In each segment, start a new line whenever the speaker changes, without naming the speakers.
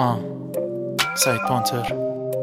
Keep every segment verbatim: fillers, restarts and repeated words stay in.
آه سعید پانتر.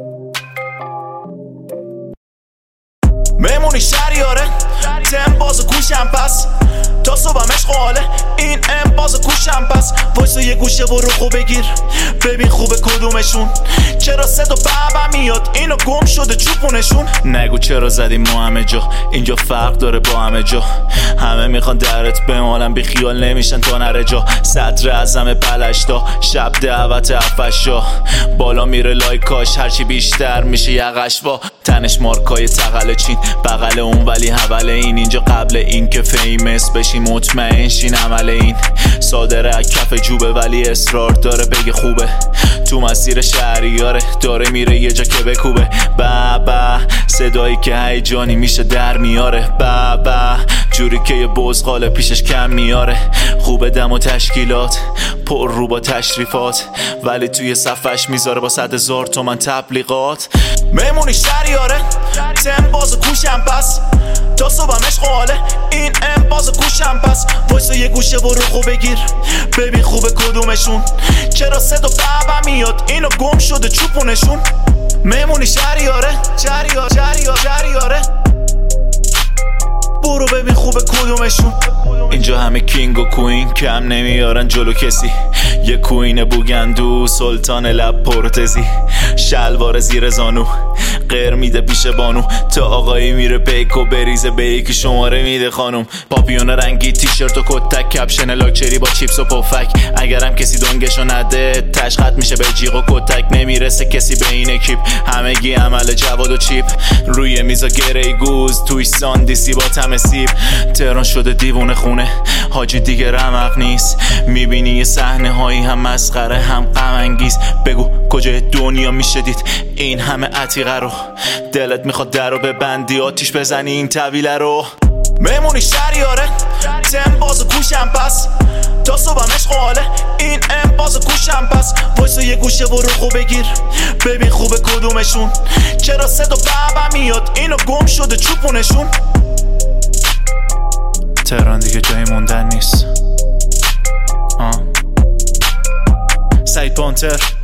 میمونی شهریاره تم باز کوشم پس تا صبحم عشق حاله این ام باز کوشم پس وایسا یه گوشه برو خوب بگیر ببین خوبه کدومشون چرا صدا بابا میاد اینو گم شده چوپونشون
نگو چرا زدیم ما همه جا اینجا فرق داره با همه جا همه میخوان درت بمالن بی خیال نمیشن تا نره جا صدر اعظم پلشتا شب دعوت افشا بالا میره لایکاش هرچی بیشتر میشه یقش با تنش مارکای تقل چین بغل اون ولی حول این اینجا قبل این که فیمس بشی مطمئن شین عمل این صادره از کف جوبه ولی اصرار داره بگه خوبه تو مسیر شهریاره داره میره یه جا که بکوبه بابا صدایی که هیجانی میشه در میاره بابا جوری که یه بزغاله پیشش کم میاره خوبه دم و تشکیلات پر رو با تشریفات ولی توی صفش میذاره با صد هزار تومن تبلیغات
میمونی شهریاره تم باز کوشم پس تا صبحم عشق حاله این ام باز کوشم پس وایسا یه گوشه برو خوب بگیر ببین خوبه کدومشون چرا صدا بابا میاد اینو گم شده چوپونشون میمونی شهریاره شهریاره شهریاره شهریاره برو ببین خوبه کدومشون
اینجا همه کینگ و کوین کم نمیارن جلو کسی یه کوین بوگندو سلطان لب پرتزی شلوار زیر زانو غیر میده پیش بانو تا آقایی میره پیک و بریزه به یکی شماره میده خانم پاپیون رنگی تیشرت و کتک کپشن لاکچری با چیپس و پفک اگرم کسی دنگشو نده تشخط میشه به جیغ و کتک نمیرسه کسی به این اکیپ همگی عمل جواد و چیپ روی میزا گره گوز توی ساندیسی با تم سیب تهران شده دیوونه خونه حاجی دیگه رمق نیست میبینی یه صحنه هایی هم مسخره هم غم انگیز بگو کجای دنیا میشه دید این همه عتیقه رو دلت میخواد در رو ببندی آتیش بزنی این طویله رو
میمونی شهریاره تم باز کوشم پس تا صبحم عشق حاله این ام باز کوشم پس وایسا یه گوشه برو خوب بگیر ببین خوبه کدومشون چرا صدا بابا میاد اینو گم شده چوپونشون
تهران دیگه جایی موندن نیست. آه سعید پانتر.